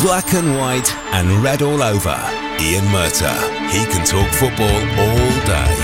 Black and white and red all over. Ian Murtagh. He can talk football all day.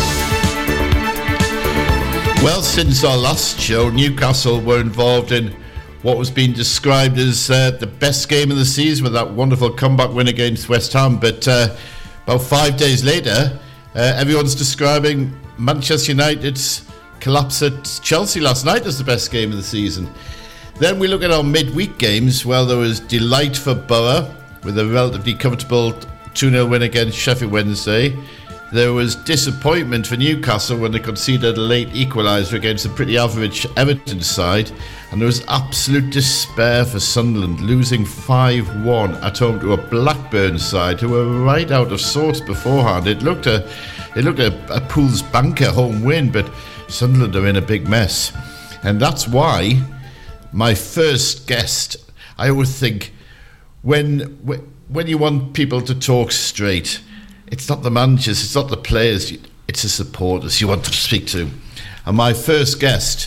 Well, since our last show, Newcastle were involved in what was being described as the best game of the season with that wonderful comeback win against West Ham. But about 5 days later, everyone's describing Manchester United's collapse at Chelsea last night as the best game of the season. Then we look at our midweek games. Well, there was delight for Borough with a relatively comfortable 2-0 win against Sheffield Wednesday. There was disappointment for Newcastle when they conceded a late equaliser against a pretty average Everton side. And there was absolute despair for Sunderland, losing 5-1 at home to a Blackburn side who were right out of sorts beforehand. It looked a Pools banker home win, but Sunderland are in a big mess. And that's why my first guest, I always think, when you want people to talk straight, it's not the managers, it's not the players, it's the supporters you want to speak to. And my first guest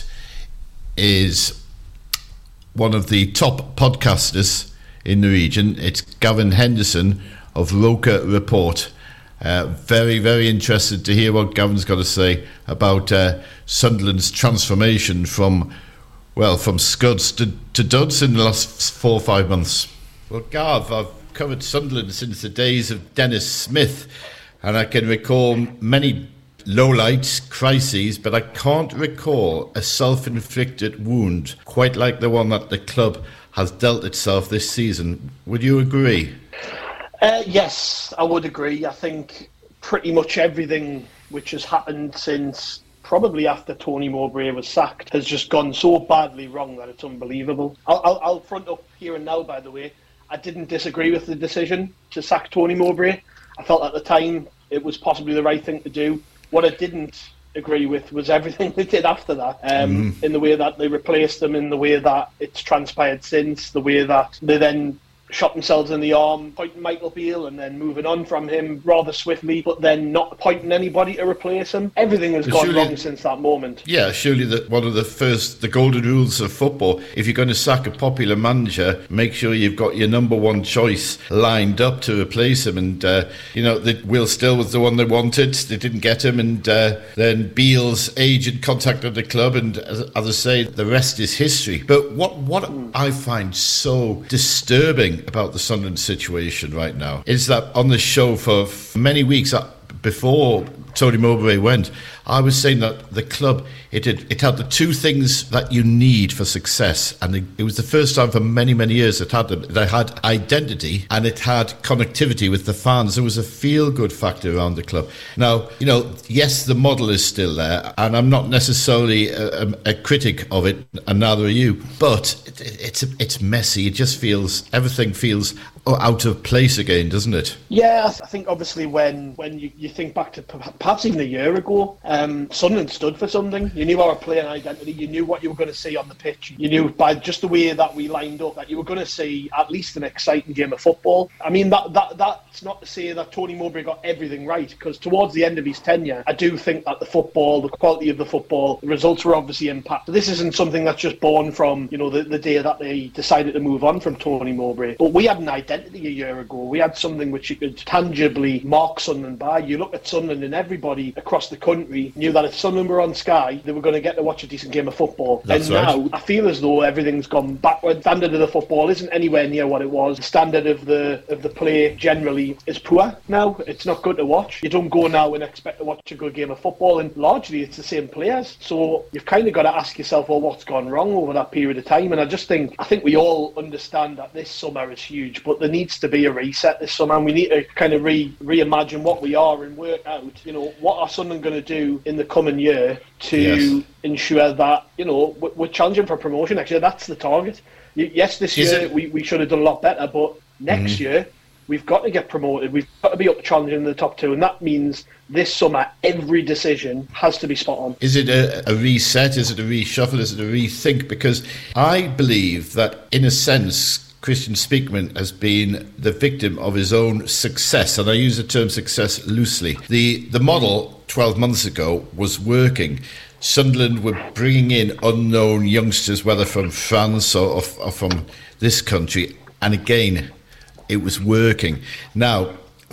is one of the top podcasters in the region. It's Gavin Henderson of Roker Report. Very, very interested to hear what Gavin's got to say about Sunderland's transformation from scuds to duds in the last 4 or 5 months. Well, Gav, I've covered Sunderland since the days of Dennis Smith, and I can recall many lowlights, crises, but I can't recall a self-inflicted wound quite like the one that the club has dealt itself this season. Would you agree? Yes, I would agree. I think pretty much everything which has happened since probably after Tony Mowbray was sacked has just gone so badly wrong that it's unbelievable. I'll front up here and now, by the way, I didn't disagree with the decision to sack Tony Mowbray. I felt at the time it was possibly the right thing to do. What I didn't agree with was everything they did after that, in the way that they replaced him, in the way that it's transpired since, the way that they then shot themselves in the arm, pointing Michael Beale and then moving on from him rather swiftly, but then not appointing anybody to replace him. Everything has gone wrong since that moment. Yeah, surely one of the golden rules of football, if you're going to sack a popular manager, make sure you've got your number one choice lined up to replace him. And, Will Still was the one they wanted. They didn't get him. And then Beale's agent contacted the club. And as I say, the rest is history. But what I find so disturbing about the Sunderland situation right now is that on the show for many weeks before Tony Mowbray went, I was saying that the club, it had the two things that you need for success, and it was the first time for many, many years it had them. They had identity and it had connectivity with the fans. There was a feel-good factor around the club. Now, yes, the model is still there, and I'm not necessarily a critic of it, and neither are you, but it's messy. It just everything feels out of place again, doesn't it? Yeah, I think obviously when you think back to perhaps even a year ago, Sunderland stood for something. You knew our playing identity, you knew what you were going to see on the pitch, you knew by just the way that we lined up that you were going to see at least an exciting game of football. I mean, that's not to say that Tony Mowbray got everything right, because towards the end of his tenure, I do think that the football, the quality of the football, the results were obviously impacted. This isn't something that's just born from, the day that they decided to move on from Tony Mowbray. But we had an identity a year ago. We had something which you could tangibly mark Sunderland by. You look at Sunderland and everybody across the country knew that if Sunderland were on Sky, they were going to get to watch a decent game of football. That's and right. Now I feel as though everything's gone backward. The standard of the football isn't anywhere near what it was. The standard of the play generally is poor now. It's not good to watch. You don't go now and expect to watch a good game of football, and largely it's the same players. So you've kind of got to ask yourself, well, what's gone wrong over that period of time? And I think we all understand that this summer is huge, but there needs to be a reset this summer, and we need to kind of reimagine what we are and work out, what are Sunderland going to do in the coming year to ensure that, we're challenging for promotion next year. That's the target. Yes, this year we should have done a lot better, but next year we've got to get promoted. We've got to be up challenging the top two, and that means this summer every decision has to be spot on. Is it a reset? Is it a reshuffle? Is it a rethink? Because I believe that, in a sense, Christian Speakman has been the victim of his own success, and I use the term success loosely. The model 12 months ago was working. Sunderland were bringing in unknown youngsters, whether from France or from this country, and again, It was working. Now,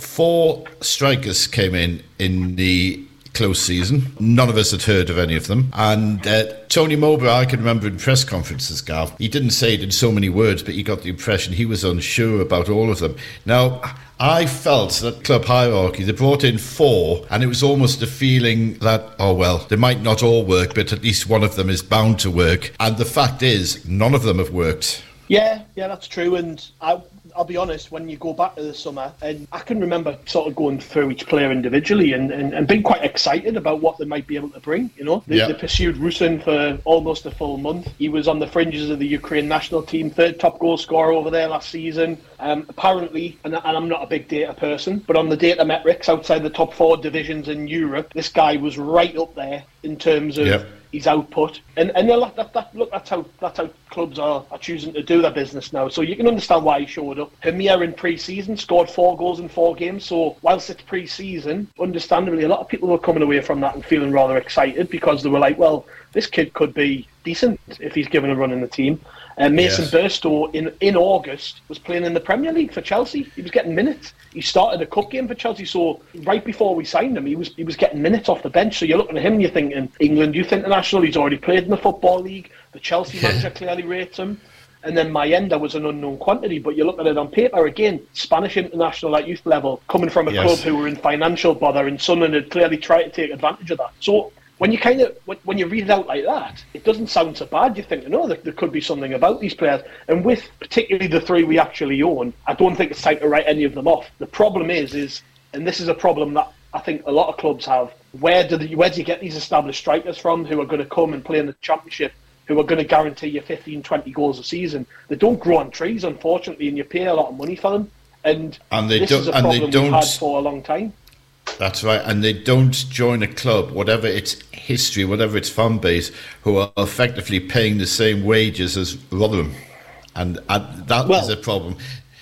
4 strikers came in the close season. None of us had heard of any of them. And Tony Mowbray, I can remember in press conferences, Gav, he didn't say it in so many words, but you got the impression he was unsure about all of them. Now, I felt that club hierarchy, they brought in 4, and it was almost a feeling that, oh well, they might not all work, but at least one of them is bound to work. And the fact is, none of them have worked. Yeah, that's true. And I'll be honest, when you go back to the summer, and I can remember sort of going through each player individually and being quite excited about what they might be able to bring. They pursued Rusin for almost a full month. He was on the fringes of the Ukraine national team, 3rd top goal scorer over there last season. Apparently, and I'm not a big data person, but on the data metrics outside the top 4 divisions in Europe, this guy was right up there in terms of his output. And that's how clubs are choosing to do their business now. So you can understand why he showed up. Hemir in pre-season scored 4 goals in 4 games. So whilst it's pre-season, understandably, a lot of people were coming away from that and feeling rather excited because they were like, well, this kid could be decent if he's given a run in the team. Mason Burstow in August was playing in the Premier League for Chelsea. He was getting minutes. He started a cup game for Chelsea, so right before we signed him, he was getting minutes off the bench. So you're looking at him, you're thinking England Youth International. He's already played in the Football League. The Chelsea manager clearly rates him. And then Mayenda was an unknown quantity, but you look at it on paper again, Spanish international at youth level, coming from a club who were in financial bother, and Sunderland had clearly tried to take advantage of that. So when you read it out like that, it doesn't sound so bad. You think, there could be something about these players. And with particularly the 3 we actually own, I don't think it's time to write any of them off. The problem is, and this is a problem that I think a lot of clubs have, where do you get these established strikers from who are going to come and play in the Championship, who are going to guarantee you 15, 20 goals a season? They don't grow on trees, unfortunately, and you pay a lot of money for them. And this is a problem we've had for a long time. That's right, and they don't join a club, whatever its history, whatever its fan base, who are effectively paying the same wages as Rotherham, and that is a problem.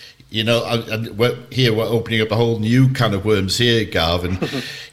And we're opening up a whole new can of worms here, Gav. And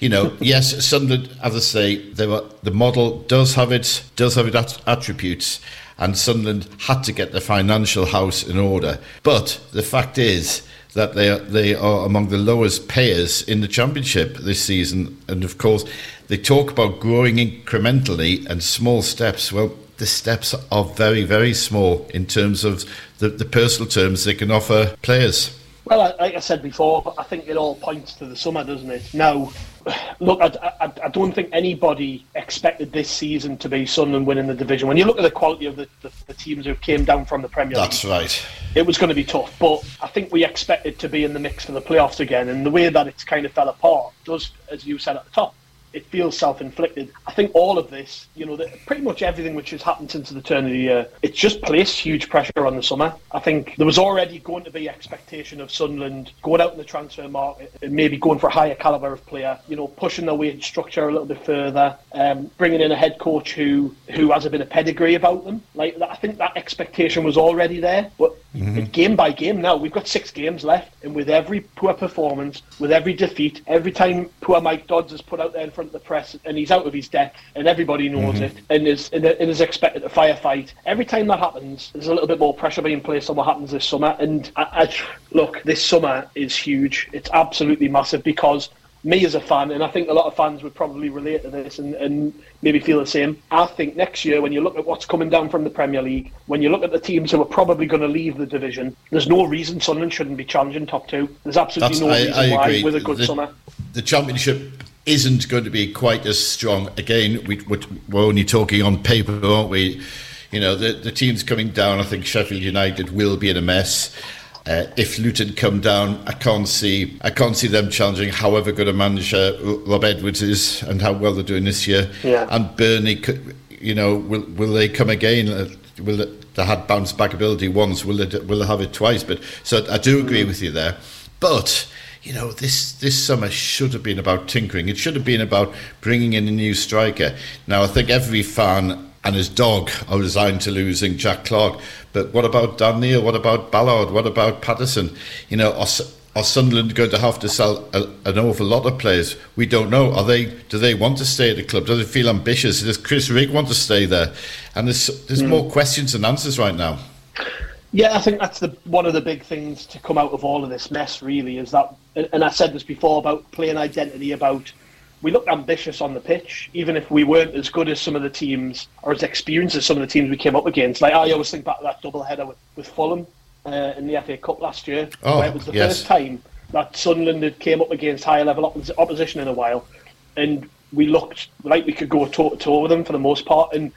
yes, Sunderland, as I say, the model does have its attributes, and Sunderland had to get the financial house in order. But the fact is that they are among the lowest payers in the Championship this season. And of course, they talk about growing incrementally and small steps. Well, the steps are very, very small in terms of the personal terms they can offer players. Well, like I said before, I think it all points to the summer, doesn't it? Now, look, I don't think anybody expected this season to be Sunderland winning the division. When you look at the quality of the teams who came down from the Premier League, that's right. It was going to be tough, but I think we expected to be in the mix for the playoffs again. And the way that it's kind of fell apart does, as you said at the top, it feels self-inflicted. I think all of this, pretty much everything which has happened since the turn of the year, it's just placed huge pressure on the summer. I think there was already going to be expectation of Sunderland going out in the transfer market and maybe going for a higher calibre of player, pushing their wage structure a little bit further, bringing in a head coach who has a bit of pedigree about them. Like, I think that expectation was already there, but game by game now, we've got 6 games left, and with every poor performance, with every defeat, every time poor Mike Dodds is put out there in front of the press and he's out of his depth and everybody knows it and is expected to firefight, every time that happens, there's a little bit more pressure being placed on what happens this summer. And look, this summer is huge. It's absolutely massive, because me as a fan, and I think a lot of fans would probably relate to this and maybe feel the same, I think next year, when you look at what's coming down from the Premier League, when you look at the teams who are probably going to leave the division, there's no reason Sunderland shouldn't be challenging top 2. There's absolutely no reason why, with a good summer. The Championship isn't going to be quite as strong. Again, we're only talking on paper, aren't we? The teams coming down, I think Sheffield United will be in a mess. If Luton come down, I can't see them challenging, however good a manager Rob Edwards is and how well they're doing this year. Yeah. And Burnley, will they come again? They had bounce back ability once. Will they have it twice? But so I do agree with you there. But this summer should have been about tinkering. It should have been about bringing in a new striker. Now, I think every fan and his dog are resigned to losing Jack Clark. But what about Dan Neil? What about Ballard? What about Patterson? Are Sunderland going to have to sell an awful lot of players? We don't know. Do they want to stay at the club? Do they feel ambitious? Does Chris Rigg want to stay there? And there's more questions than answers right now. Yeah, I think that's one of the big things to come out of all of this mess, really, is that, and I said this before about playing identity, about we looked ambitious on the pitch, even if we weren't as good as some of the teams, or as experienced as some of the teams we came up against. Like, I always think back to that double-header with Fulham in the FA Cup last year, where it was the first time that Sunderland had came up against higher-level opposition in a while, and we looked like we could go toe-to-toe with them for the most part, and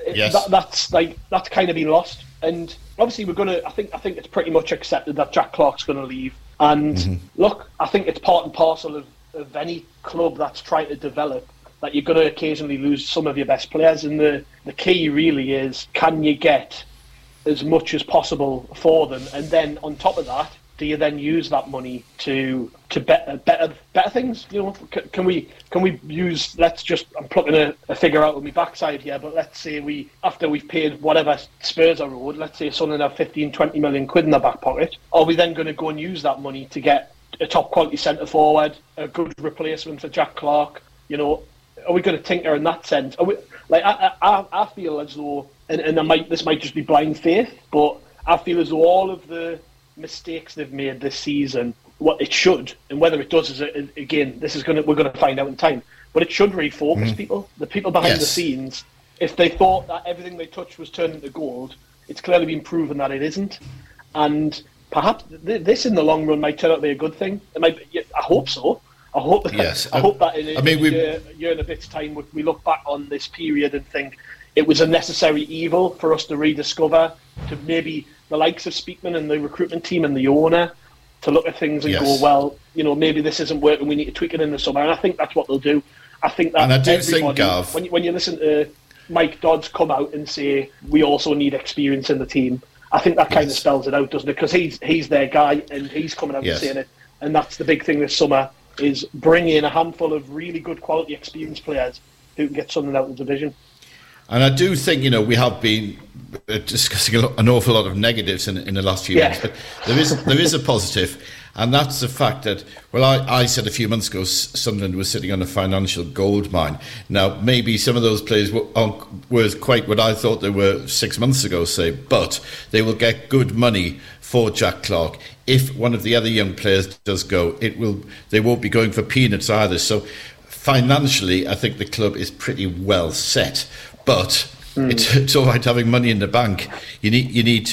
that's kind of been lost. And obviously, I think it's pretty much accepted that Jack Clarke's going to leave. And look, I think it's part and parcel of any club that's trying to develop that you're going to occasionally lose some of your best players. And the key really is, can you get as much as possible for them? And then on top of that, do you then use that money to better things? You know, can we use? I'm plucking a figure out of my backside here, but let's say after we've paid whatever Spurs are owed, let's say something have 15-20 million quid in their back pocket, are we then going to go and use that money to get a top quality centre forward, a good replacement for Jack Clarke? You know, are we going to tinker in that sense? Are we, like, I feel as though, and this might just be blind faith, but I feel as though all of the mistakes they've made this season, what it should, and whether it does is, again, we're going to find out in time, but it should refocus people, the people behind the scenes. If they thought that everything they touched was turning to gold, it's clearly been proven that it isn't, and perhaps this in the long run might turn out to be a good thing. It might be, I hope so. I hope that in a year and a bit's time we look back on this period and think it was a necessary evil for us to rediscover, to maybe the likes of Speakman and the recruitment team and the owner to look at things and go, well, you know, maybe this isn't working, we need to tweak it in the summer. And I think that's what they'll do. I think that, and I do think, Gav, when you listen to Mike Dodds come out and say we also need experience in the team, I think that kind of spells it out, doesn't it? Because he's their guy and he's coming out and saying it. And that's the big thing this summer, is bring in a handful of really good quality experienced players who can get something out of the division. And I do think, you know, we have been discussing an awful lot of negatives in the last few months, but there is a positive, and that's the fact that, well, I said a few months ago Sunderland was sitting on a financial gold mine. Now, maybe some of those players weren't quite what I thought they were 6 months ago, say, but they will get good money for Jack Clarke. If one of the other young players does go, they won't be going for peanuts either. So financially, I think the club is pretty well set. But it's all right having money in the bank. You need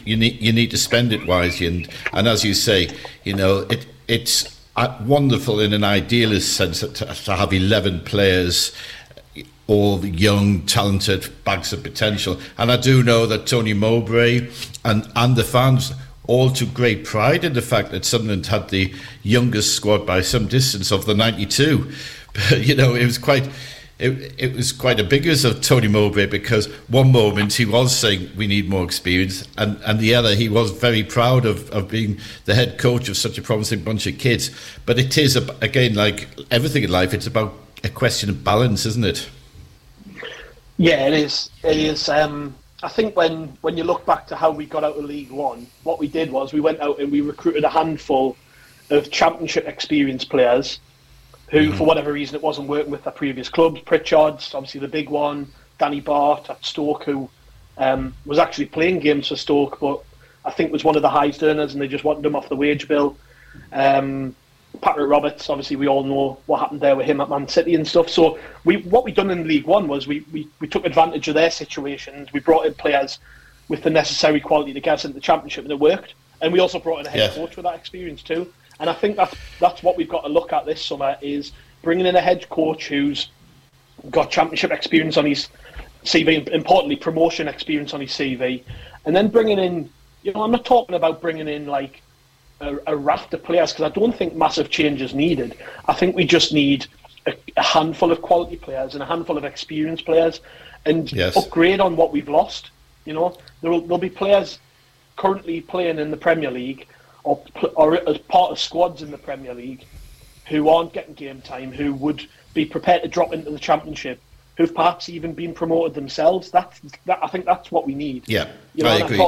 to spend it wisely, and as you say, you know, it's wonderful in an idealist sense to have 11 players, all young, talented, bags of potential. And I do know that Tony Mowbray and the fans all took great pride in the fact that Sunderland had the youngest squad by some distance of the 92. But, you know, it was quite a biggest of Tony Mowbray, because one moment he was saying we need more experience, and the other he was very proud of being the head coach of such a promising bunch of kids. But it is, again, like everything in life, it's about a question of balance, isn't it? Yeah, it is. It is. I think when you look back to how we got out of League One, what we did was we went out and we recruited a handful of championship experienced players who, for whatever reason, it wasn't working with their previous clubs. Pritchard's obviously the big one. Danny Bart at Stoke, who was actually playing games for Stoke, but I think was one of the highest earners, and they just wanted him off the wage bill. Patrick Roberts, obviously, we all know what happened there with him at Man City and stuff. So what we done in League One was we took advantage of their situations. We brought in players with the necessary quality to get us into the Championship, and it worked. And we also brought in a head coach with that experience too. And I think that's what we've got to look at this summer, is bringing in a head coach who's got Championship experience on his CV, importantly promotion experience on his CV, and then bringing in, you know, I'm not talking about bringing in like a raft of players, because I don't think massive change is needed. I think we just need a handful of quality players and a handful of experienced players, and upgrade on what we've lost. You know, there'll be players currently playing in the Premier League or as part of squads in the Premier League who aren't getting game time, who would be prepared to drop into the Championship, who've perhaps even been promoted themselves. I think that's what we need. Yeah, you know, I agree.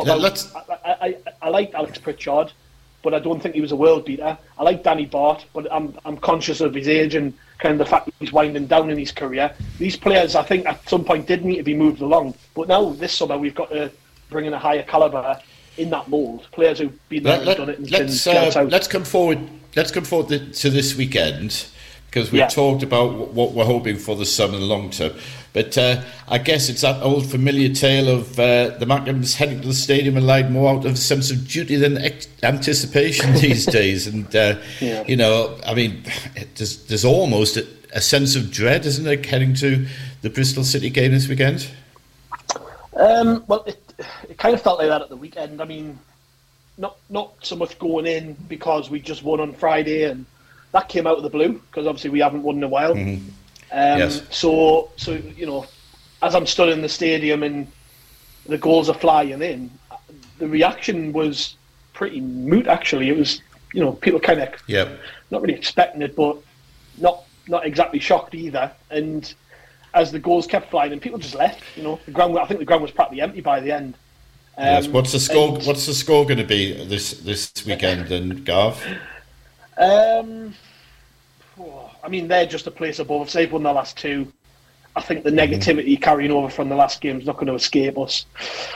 I liked Alex Pritchard, but I don't think he was a world beater. I like Danny Bart, but I'm conscious of his age and kind of the fact that he's winding down in his career. These players, I think, at some point did need to be moved along. But now, this summer, we've got to bring in a higher calibre in that mould. Players who've been there and done it and let's come forward. Let's come forward to this weekend, because we've talked about what we're hoping for the summer and long term. But I guess it's that old familiar tale of the Macklins heading to the stadium and lying more out of a sense of duty than anticipation these days. And, you know, I mean, there's almost a sense of dread, isn't there, heading to the Bristol City game this weekend? Well, it kind of felt like that at the weekend. I mean, not so much going in because we just won on Friday, and that came out of the blue, because obviously we haven't won in a while. Mm-hmm. Yes. So you know, as I'm stood in the stadium and the goals are flying in, the reaction was pretty moot. Actually, it was, you know, people kind of not really expecting it, but not exactly shocked either. And as the goals kept flying in, people just left. You know, I think the ground was practically empty by the end. Yes. What's the score? What's the score going to be this weekend, then, Gav? I mean, they're just a place above. If they've won the last two, I think the negativity carrying over from the last game is not going to escape us.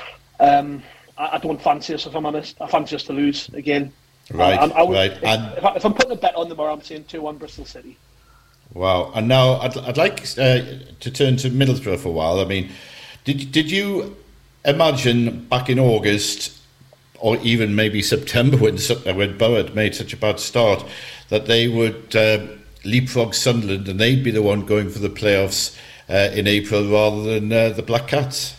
I don't fancy us, if I'm honest. I fancy us to lose again. Right, If I'm putting a bet on them, I'm saying 2-1 Bristol City. Wow. And now I'd like to turn to Middlesbrough for a while. I mean, did you imagine back in August, or even maybe September, when Borough had made such a bad start, that they would leapfrog Sunderland and they'd be the one going for the playoffs in April rather than the Black Cats?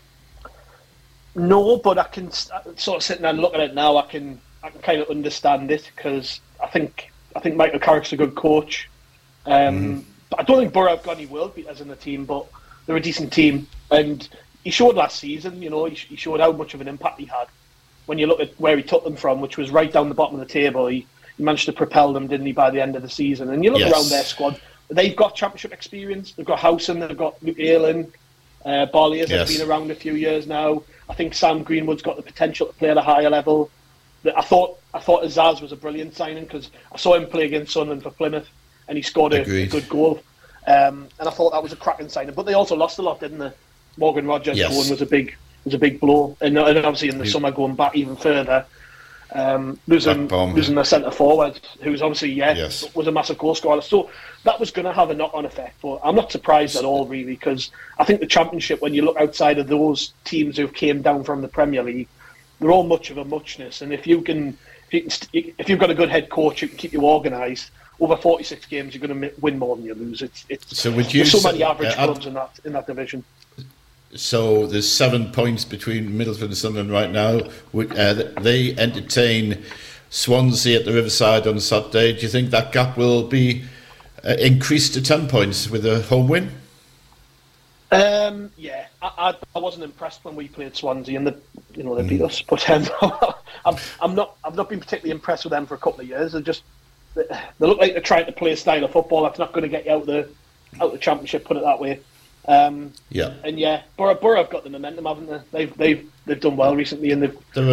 No, but I can sort of sitting there and looking at it now. I can kind of understand it, because I think Michael Carrick's a good coach. But I don't think Borough have got any world beaters in the team, but they're a decent team, and he showed last season. You know, he showed how much of an impact he had. When you look at where he took them from, which was right down the bottom of the table, he managed to propel them, didn't he, by the end of the season? And you look around their squad, they've got championship experience. They've got Howson, they've got Luke Ayling, Barliers have been around a few years now. I think Sam Greenwood's got the potential to play at a higher level. I thought Azaz was a brilliant signing, because I saw him play against Sunderland for Plymouth, and he scored a good goal. And I thought that was a cracking signing. But they also lost a lot, didn't they? Morgan Rogers going was a big blow, and obviously in the summer going back even further, losing their centre forward, who's obviously was a massive goal scorer. So that was going to have a knock-on effect. But I'm not surprised at all, really, because I think the Championship, when you look outside of those teams who came down from the Premier League, they're all much of a muchness. And if you've got a good head coach who can keep you organised, over 46 games you're going to win more than you lose. There's so many average clubs in that division. So there's 7 points between Middlesbrough and Sunderland right now. They entertain Swansea at the Riverside on Saturday. Do you think that gap will be increased to 10 points with a home win? Yeah, I wasn't impressed when we played Swansea, and they beat us. But I've not been particularly impressed with them for a couple of years. They look like they're trying to play a style of football that's not going to get you out the Championship. Put it that way. And Borough have got the momentum, haven't they? They've done well recently, and they're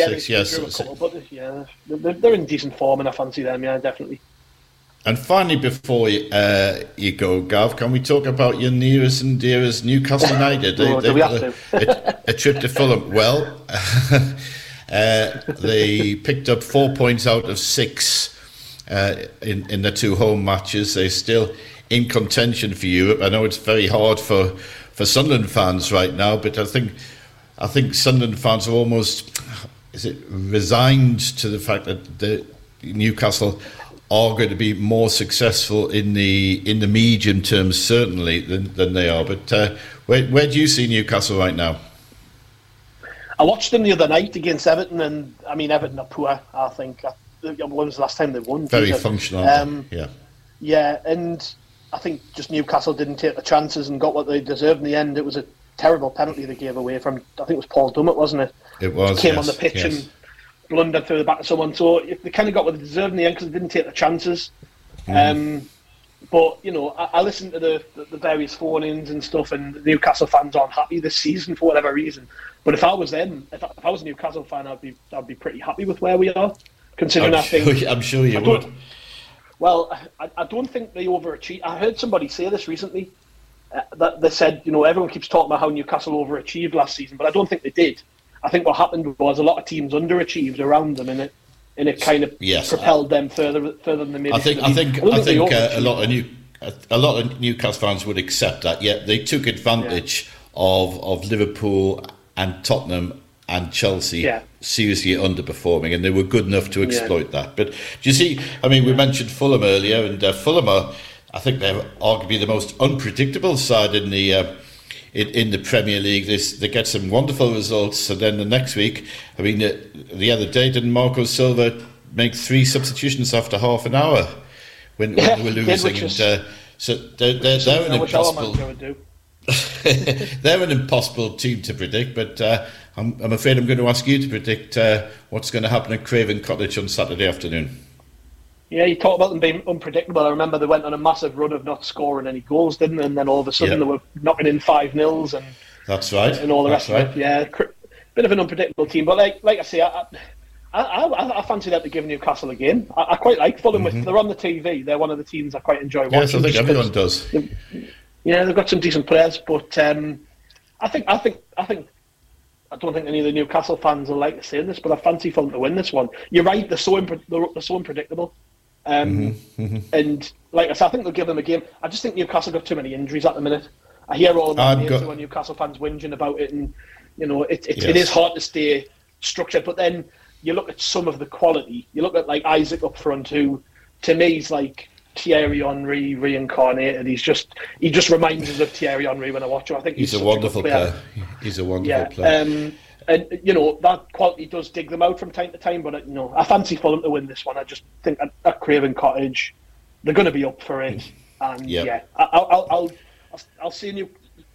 in decent form, and I fancy them. Yeah, definitely. And finally, before you go, Gav, can we talk about your nearest and dearest Newcastle United? Do we have to? A trip to Fulham. Well, they picked up 4 points out of 6 in the 2 home matches. They're still in contention for Europe. I know it's very hard for Sunderland fans right now, but I think Sunderland fans are almost resigned to the fact that the Newcastle are going to be more successful in the medium term, certainly, than they are. But where do you see Newcastle right now? I watched them the other night against Everton, and I mean, Everton are poor. I think when was the last time they won? Very functional. Yeah, and I think just Newcastle didn't take the chances and got what they deserved in the end. It was a terrible penalty they gave away from, I think it was Paul Dummett, wasn't it? It was. Came on the pitch and blundered through the back of someone. So they kind of got what they deserved in the end because they didn't take the chances. But, I listened to the various phone-ins and stuff, and the Newcastle fans aren't happy this season for whatever reason. But if I was them, if I was a Newcastle fan, I'd be pretty happy with where we are, considering I'm sure you would. Well, I don't think they overachieved. I heard somebody say this recently, that they said, everyone keeps talking about how Newcastle overachieved last season, but I don't think they did. I think what happened was a lot of teams underachieved around them, and it kind of propelled them further than they maybe. I think a lot of Newcastle fans would accept that. Yeah, they took advantage of Liverpool and Tottenham and Chelsea seriously underperforming, and they were good enough to exploit that. But do you see, I mean, we mentioned Fulham earlier, and Fulham are, I think they're arguably the most unpredictable side in the Premier League. They get some wonderful results, and then the next week, I mean, the other day, didn't Marco Silva make 3 substitutions after half an hour when they were losing? So they're an impossible. They're an impossible team to predict, but I'm afraid I'm going to ask you to predict what's going to happen at Craven Cottage on Saturday afternoon. Yeah, you talk about them being unpredictable. I remember they went on a massive run of not scoring any goals, didn't they? And then all of a sudden they were knocking in 5-0s and that's right, and all the rest of it. Yeah, bit of an unpredictable team, but like I say, I fancy that to give Newcastle a game. I quite like Fulham. They're on the TV. They're one of the teams I quite enjoy watching. Yes, I think everyone does. They've got some decent players, but I don't think any of the Newcastle fans will like saying this, but I fancy Fulham to win this one. You're right; they're so unpredictable, and like I said, I think they'll give them a game. I just think Newcastle got too many injuries at the minute. I hear all the names of Newcastle fans whinging about it, and it is hard to stay structured. But then you look at some of the quality. You look at like Isaac up front, who to me is like Thierry Henry reincarnated. He just reminds us of Thierry Henry when I watch him. I think he's a wonderful player. He's a wonderful player. And that quality does dig them out from time to time. But I fancy Fulham to win this one. I just think at Craven Cottage, they're going to be up for it. And I'll see you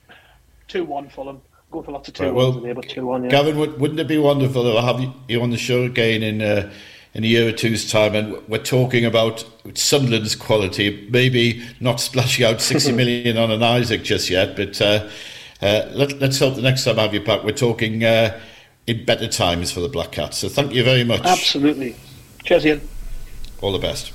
2-1 Fulham. Go for lots of 2-1 today, but 2-1. Yeah. Gavin, wouldn't it be wonderful to have you on the show again in a year or two's time, and we're talking about Sunderland's quality, maybe not splashing out 60 million on an Isaac just yet, but let's hope the next time I have you back, we're talking in better times for the Black Cats. So thank you very much. Absolutely. Cheers, Ian. All the best.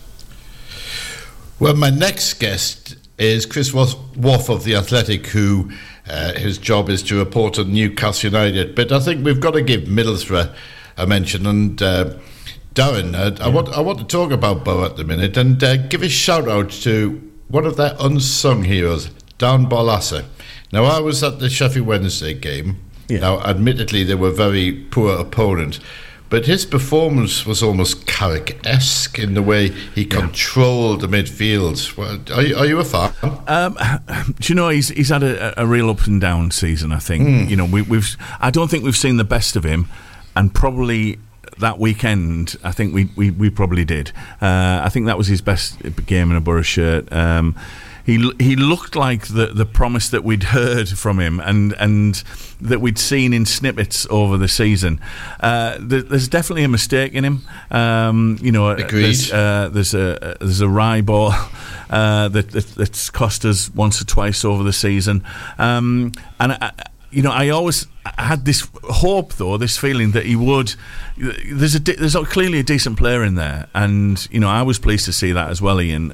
Well, my next guest is Chris Woff of The Athletic, who his job is to report on Newcastle United, but I think we've got to give Middlesbrough a mention, and Darren, I want to talk about Bow at the minute and give a shout out to one of their unsung heroes, Dan Barlaser. Now, I was at the Sheffield Wednesday game. Yeah. Now, admittedly, they were a very poor opponent, but his performance was almost Carrick-esque in the way he controlled the midfield. Well, are you a fan? Do you know, he's had a real up and down season, I think. I don't think we've seen the best of him, and probably that weekend, I think we probably did. I think that was his best game in a Borough shirt. He looked like the promise that we'd heard from him and that we'd seen in snippets over the season. There's definitely a mistake in him. Agreed. There's a rye ball that's cost us once or twice over the season, and I always had this hope, though, this feeling that he would. There's clearly a decent player in there, and I was pleased to see that as well, Ian.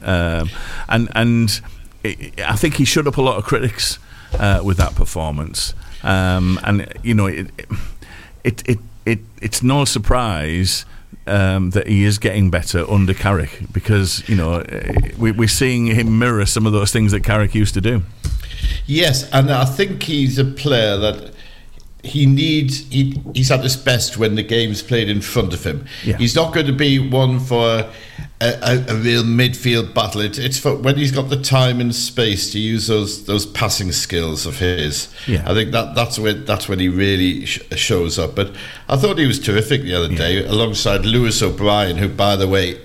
And I think he shut up a lot of critics with that performance. It's no surprise that he is getting better under Carrick, because we're seeing him mirror some of those things that Carrick used to do. Yes, and I think he's a player that he's at his best when the game's played in front of him. Yeah. He's not going to be one for a real midfield battle. It's for when he's got the time and space to use those passing skills of his. Yeah. I think that's when he really shows up. But I thought he was terrific the other day alongside Lewis O'Brien, who, by the way,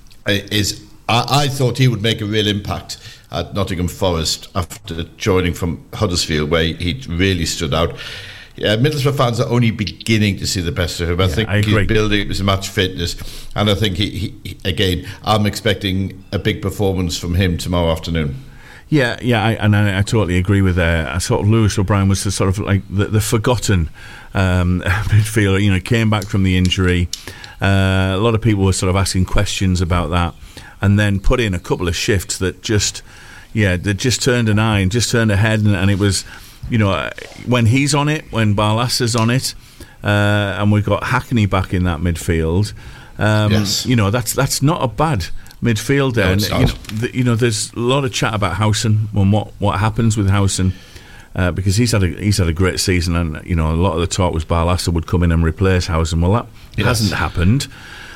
I thought he would make a real impact at Nottingham Forest after joining from Huddersfield, where he really stood out. Yeah, Middlesbrough fans are only beginning to see the best of him. I think he's building his match fitness, and I think he again, I'm expecting a big performance from him tomorrow afternoon. Yeah, I totally agree with that. I thought Lewis O'Brien was the sort of like the forgotten midfielder. Came back from the injury. A lot of people were sort of asking questions about that, and then put in a couple of shifts that just turned an eye and just turned a head, and it was. When he's on it, when Barlaser's on it, and we've got Hackney back in that midfield. Yes. That's not a bad midfield there. No, it's not. There's a lot of chat about Howson and what happens with Howson. Because he's had a great season, and a lot of the talk was Barlaser would come in and replace Howson. Well, that hasn't happened.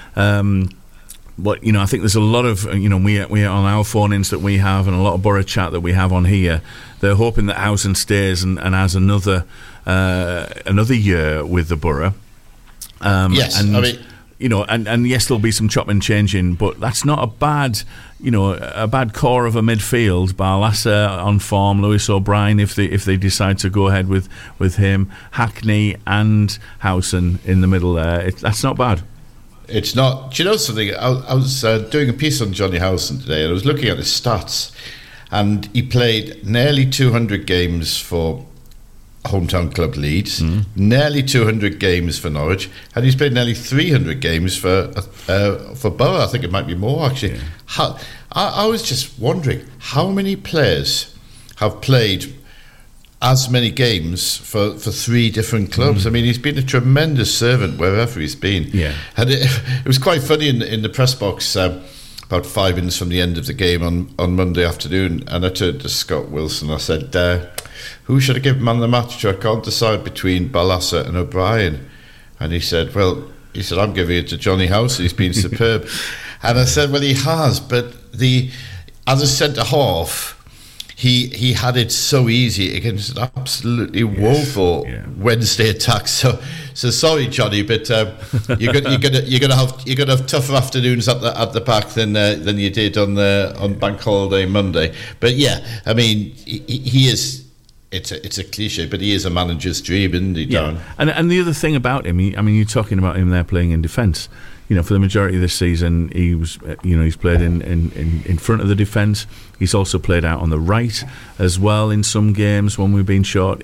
But I think there's a lot of we on our phone-ins that we have, and a lot of Borough chat that we have on here. They're hoping that Howson stays and has another year with the Borough. Yes, and yes, there'll be some chop and changing, but that's not a bad core of a midfield. Barlaser on form, Lewis O'Brien if they decide to go ahead with him, Hackney and Howson in the middle there. That's not bad. It's not. Do you know something? I was doing a piece on Johnny Howson today, and I was looking at his stats, and he played nearly 200 games for hometown club Leeds, nearly 200 games for Norwich, and he's played nearly 300 games for Borough. I think it might be more, actually. Yeah. I was just wondering, how many players have played as many games for 3 different clubs? I mean, he's been a tremendous servant wherever he's been. Yeah. And it was quite funny in the press box, about 5 minutes from the end of the game on Monday afternoon, and I turned to Scott Wilson. I said, who should I give man of the match to? I can't decide between Barlaser and O'Brien. And he said, I'm giving it to Johnny Howson. He's been superb. And I said, well, he has, but as a centre-half, he had it so easy against an absolutely woeful Wednesday attack. So sorry, Johnny, but you're gonna have tougher afternoons at the back than you did on Bank Holiday Monday. But yeah, I mean, he is. It's a cliche, but he is a manager's dream, isn't he, Darren? Yeah. And the other thing about him, you're talking about him there playing in defence. For the majority of this season, he was, he's played in front of the defence. He's also played out on the right as well in some games when we've been short.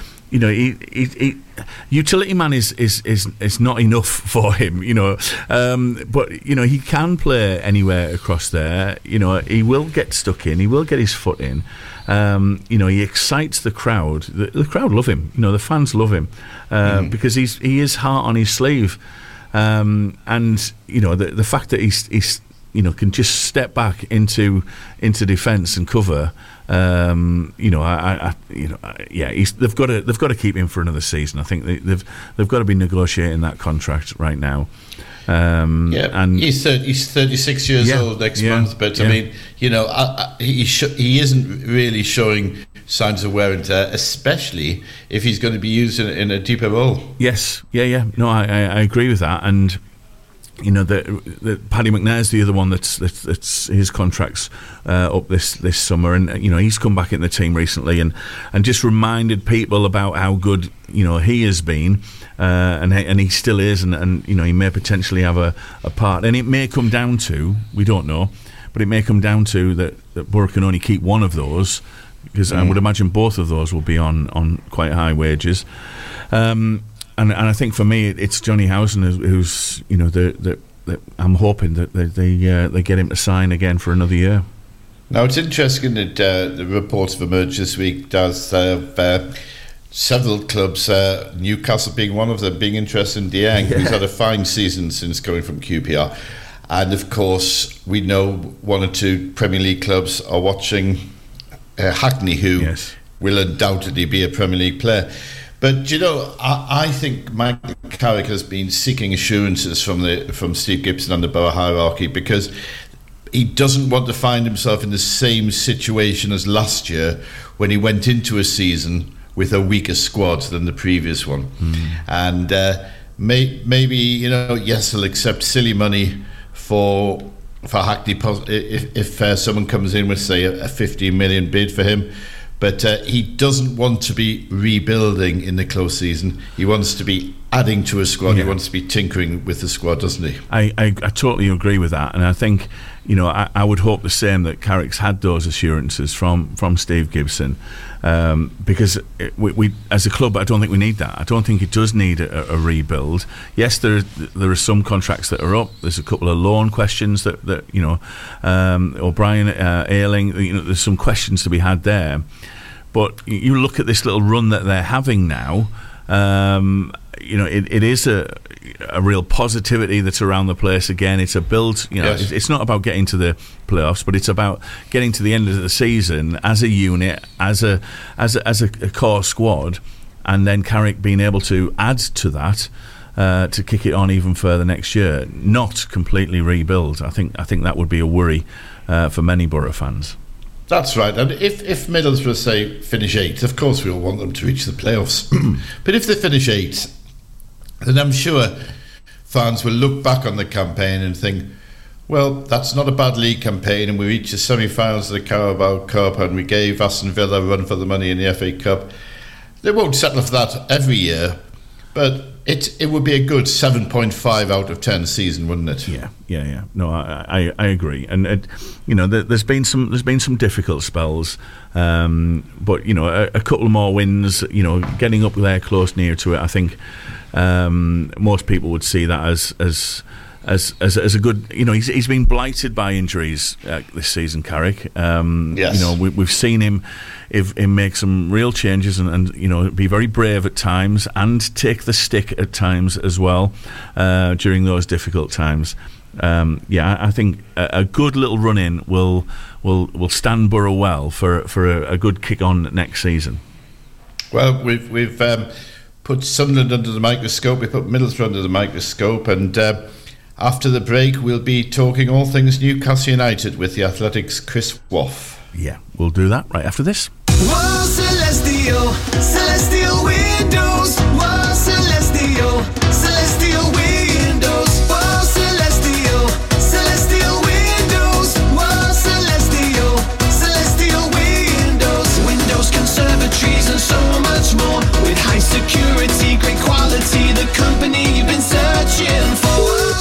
Utility man is not enough for him, but he can play anywhere across there. He will get stuck in. He will get his foot in. He excites the crowd. The crowd love him. The fans love him because he is heart on his sleeve. And the fact that he's can just step back into defence and cover. They've got to keep him for another season. I think they've got to be negotiating that contract right now. And he's 36 years old next month, but I mean, he isn't really showing signs of wear and tear, especially if he's going to be used in a deeper role. Yes, no, I agree with that, and the Paddy McNair's the other one that's his contract's up this summer, and he's come back in the team recently and just reminded people about how good he has been, and he still is, and he may potentially have a part, and it may come down to, we don't know, but it may come down to that Borough can only keep one of those, because I would imagine both of those will be on quite high wages. And I think for me, it's Johnny Howson who's that I'm hoping that they get him to sign again for another year. Now it's interesting that the reports have emerged this week does several clubs, Newcastle being one of them, being interested in Dieng, who's had a fine season since going from QPR, and of course we know 1 or 2 Premier League clubs are watching Hackney, who will undoubtedly be a Premier League player. But I think Michael Carrick has been seeking assurances from Steve Gibson and the Borough hierarchy, because he doesn't want to find himself in the same situation as last year when he went into a season with a weaker squad than the previous one. And maybe yes, he'll accept silly money for Hackney if someone comes in with, say, a 15 million bid for him. But he doesn't want to be rebuilding in the close season. He wants to be adding to a squad. He wants to be tinkering with the squad, doesn't he? I totally agree with that, and I think I would hope the same, that Carrick's had those assurances from Steve Gibson, because we as a club, I don't think we need that. I don't think it does need a rebuild. Yes, there are some contracts that are up. There's a couple of loan questions that O'Brien, Ayling. There's some questions to be had there. But you look at this little run that they're having now, It is a real positivity that's around the place again. It's a build. Yes. It's not about getting to the playoffs, but it's about getting to the end of the season as a unit, as a core squad, and then Carrick being able to add to that to kick it on even further next year. Not completely rebuild. I think that would be a worry for many Borough fans. That's right. And if Middlesbrough, say, finish 8th, of course we all want them to reach the playoffs. But if they finish 8th, then I'm sure fans will look back on the campaign and think, well, that's not a bad league campaign, and we reached the semi-finals of the Carabao Cup, and we gave Aston Villa a run for the money in the FA Cup. They won't settle for that every year, but it would be a good 7.5 out of 10 season, wouldn't it? Yeah. No, I agree, and there's been some difficult spells, but a couple more wins, getting up there close near to it. I think most people would see that as a good. He's been blighted by injuries this season, Carrick. Yes. We've seen him make some real changes and be very brave at times and take the stick at times as well during those difficult times. I think a good little run in will stand Borough well for a good kick on next season. Well, we've put Sunderland under the microscope. We put Middlesbrough under the microscope, and after the break, we'll be talking all things Newcastle United with the Athletic's Chris Woff. Yeah, we'll do that right after this. Whoa, Celestial Windows. Whoa, Celestial Windows. Whoa, Celestial Windows. Whoa, Celestial Windows. Windows, conservatories, and so much more. With high security, great quality, the company you've been searching for. Whoa,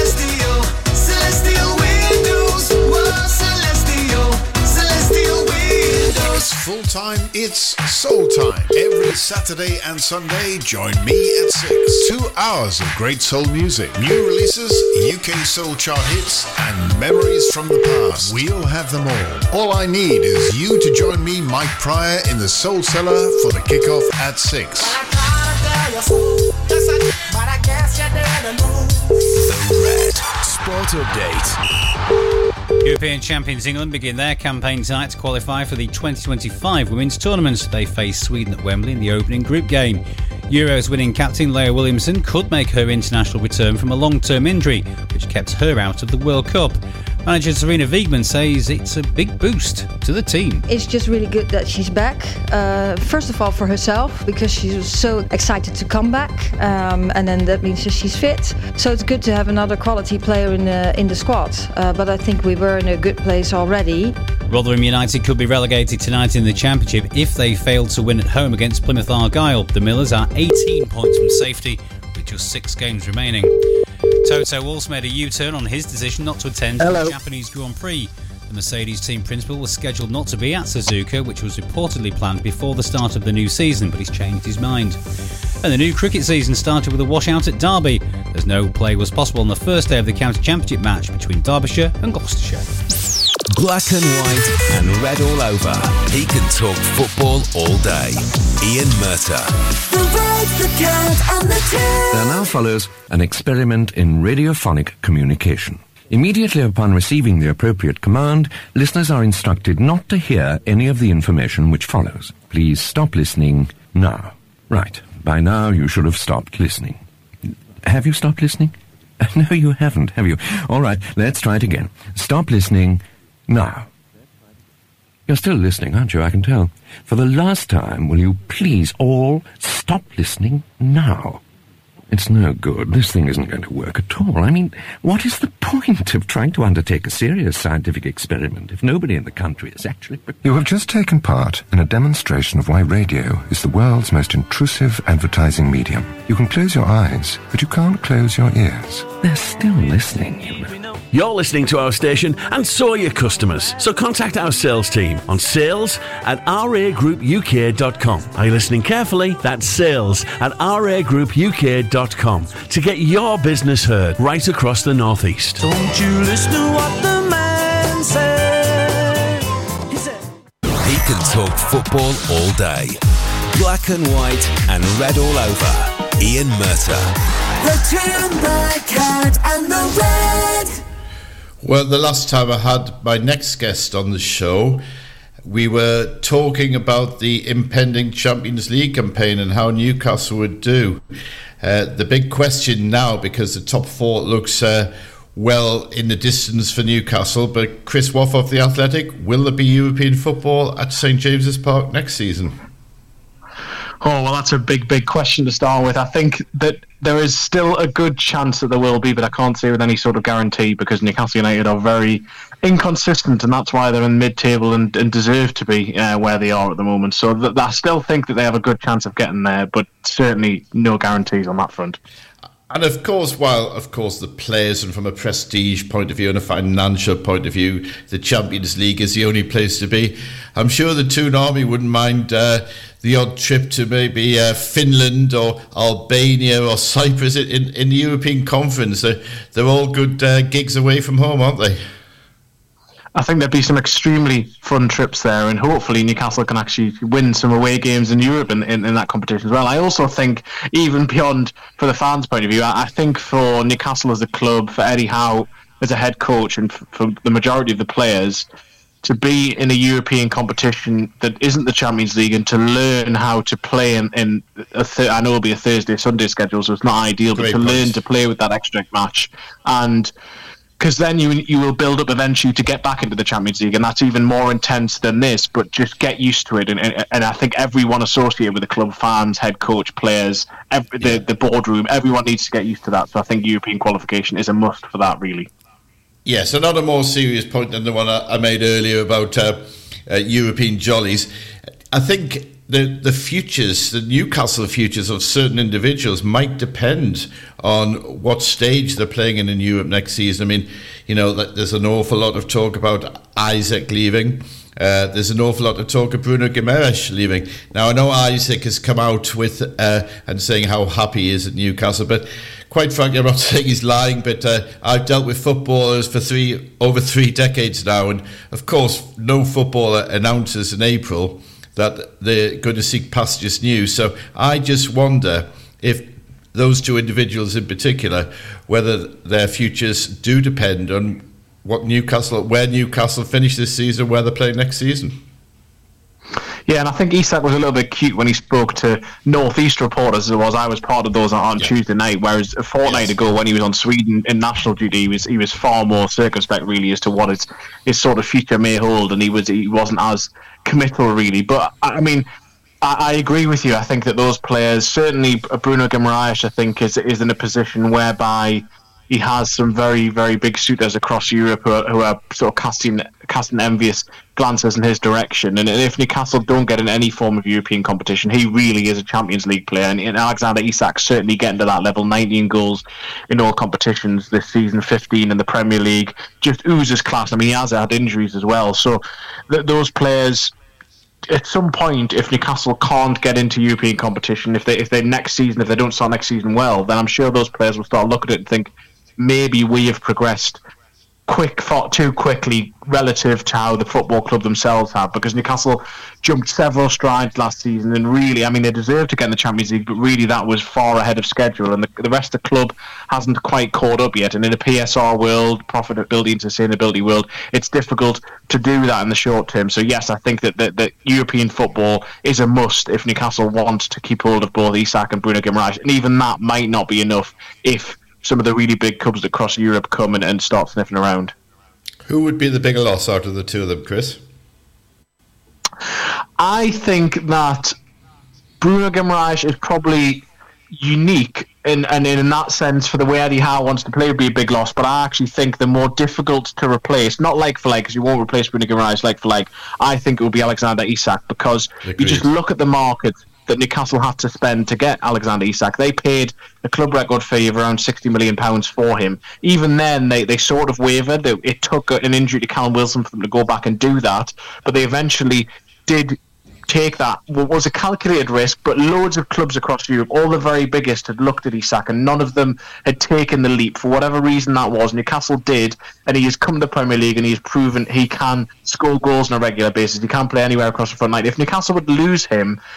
Celestial Windows. Whoa, Celestial Windows. Full time, it's Soul Time. Every Saturday and Sunday, join me at 6. 2 hours of great soul music, new releases, UK soul chart hits, and memories from the past. We'll have them all. All I need is you to join me, Mike Pryor, in the Soul Cellar for the kickoff at 6. The Red Sport Update. European champions England begin their campaign tonight to qualify for the 2025 Women's Tournament. They face Sweden at Wembley in the opening group game. Euros winning captain Leah Williamson could make her international return from a long-term injury, which kept her out of the World Cup. Manager Serena Wiegman says it's a big boost to the team. It's just really good that she's back. First of all, for herself, because she was so excited to come back, and then that means that she's fit. So it's good to have another quality player in the squad. But I think we were in a good place already. Rotherham United could be relegated tonight in the Championship if they fail to win at home against Plymouth Argyle. The Millers are 18 points from safety with just 6 games remaining. Toto Wolff made a U-turn on his decision not to attend the Japanese Grand Prix. The Mercedes team principal was scheduled not to be at Suzuka, which was reportedly planned before the start of the new season, but he's changed his mind. And the new cricket season started with a washout at Derby, as no play was possible on the first day of the county championship match between Derbyshire and Gloucestershire. Black and white and red all over. He can talk football all day. Ian Murtagh. The red, the cat, and the tail. There now follows an experiment in radiophonic communication. Immediately upon receiving the appropriate command, listeners are instructed not to hear any of the information which follows. Please stop listening now. Right. By now you should have stopped listening. Have you stopped listening? No, you haven't, have you? All right, let's try it again. Stop listening now. You're still listening, aren't you? I can tell. For the last time, will you please all stop listening now? It's no good. This thing isn't going to work at all. I mean, what is the point of trying to undertake a serious scientific experiment if nobody in the country is actually... You have just taken part in a demonstration of why radio is the world's most intrusive advertising medium. You can close your eyes, but you can't close your ears. They're still listening, you know. You're listening to our station, and so are your customers. So contact our sales team on sales@ragroupuk.com. Are you listening carefully? That's sales@ragroupuk.com to get your business heard right across the Northeast. Don't you listen to what the man said. He can talk football all day. Black and white and red all over. Ian Murtagh. The two black cat and the red. Well, the last time I had my next guest on the show, we were talking about the impending Champions League campaign and how Newcastle would do. The big question now, because the top four looks well in the distance for Newcastle, but Chris Waugh of The Athletic, will there be European football at St James's Park next season? Oh, well, that's a big question to start with. I think that there is still a good chance that there will be, but I can't say with any sort of guarantee because Newcastle United are very inconsistent, and that's why they're in mid-table and deserve to be where they are at the moment. So I still think that they have a good chance of getting there, but certainly no guarantees on that front. And of course, while the players and from a prestige point of view and a financial point of view, the Champions League is the only place to be, I'm sure the Toon Army wouldn't mind the odd trip to maybe Finland or Albania or Cyprus in the European Conference. They're all good gigs away from home, aren't they? I think there'd be some extremely fun trips there, and hopefully Newcastle can actually win some away games in Europe in that competition as well. I also think, even beyond for the fans' point of view, I think for Newcastle as a club, for Eddie Howe as a head coach, and for the majority of the players, to be in a European competition that isn't the Champions League and to learn how to play I know it'll be a Thursday, Sunday schedule, so it's not ideal, but learn to play with that extra match. And because then you will build up eventually to get back into the Champions League, and that's even more intense than this, but just get used to it. And I think everyone associated with the club, fans, head coach, players, the boardroom, everyone needs to get used to that. So I think European qualification is a must for that, really. Yes, another more serious point than the one I made earlier about European jollies. I think the futures, the Newcastle futures of certain individuals might depend on what stage they're playing in Europe next season. I mean, there's an awful lot of talk about Isaac leaving. There's an awful lot of talk of Bruno Guimaraes leaving. Now, I know Isaac has come out with and saying how happy he is at Newcastle, but quite frankly, I'm not saying he's lying, but I've dealt with footballers for over 3 decades now, and of course, no footballer announces in April that they're going to seek passages new. So I just wonder if those two individuals in particular, whether their futures do depend on where Newcastle finish this season, where they play next season. Yeah, and I think Isak was a little bit cute when he spoke to North East reporters. I was part of those on Tuesday night, whereas a fortnight ago when he was on Sweden in national duty, he was far more circumspect really as to what his sort of future may hold, and he wasn't as committal really. But I mean, I agree with you. I think that those players, certainly Bruno Guimaraes, I think is in a position whereby he has some very, very big suitors across Europe who are sort of casting envious glances in his direction. And if Newcastle don't get in any form of European competition, he really is a Champions League player. And Alexander Isak certainly getting to that level, 19 goals in all competitions this season, 15 in the Premier League, just oozes class. I mean, he has had injuries as well. So those players, at some point, if Newcastle can't get into European competition, if they don't start next season well, then I'm sure those players will start looking at it and think, maybe we have progressed too quickly relative to how the football club themselves have, because Newcastle jumped several strides last season, and really, I mean, they deserve to get in the Champions League, but really that was far ahead of schedule, and the rest of the club hasn't quite caught up yet. And in a PSR world, profitability and sustainability world, it's difficult to do that in the short term. So yes, I think that European football is a must if Newcastle want to keep hold of both Isak and Bruno Guimaraes, and even that might not be enough if some of the really big clubs across Europe come and start sniffing around. Who would be the bigger loss out of the two of them, Chris? I think that Bruno Guimaraes is probably unique and in that sense, for the way Eddie Howe wants to play, would be a big loss. But I actually think the more difficult to replace, not like for like, because you won't replace Bruno Guimaraes like for like, I think it will be Alexander Isak, because you just look at the market that Newcastle had to spend to get Alexander Isak. They paid a club record fee of around £60 million for him. Even then, they sort of wavered. It took an injury to Callum Wilson for them to go back and do that, but they eventually did take that. What was a calculated risk, but loads of clubs across Europe, all the very biggest, had looked at Isak, and none of them had taken the leap for whatever reason that was. Newcastle did, and he has come to the Premier League and he has proven he can score goals on a regular basis. He can play anywhere across the front line. If Newcastle would lose him,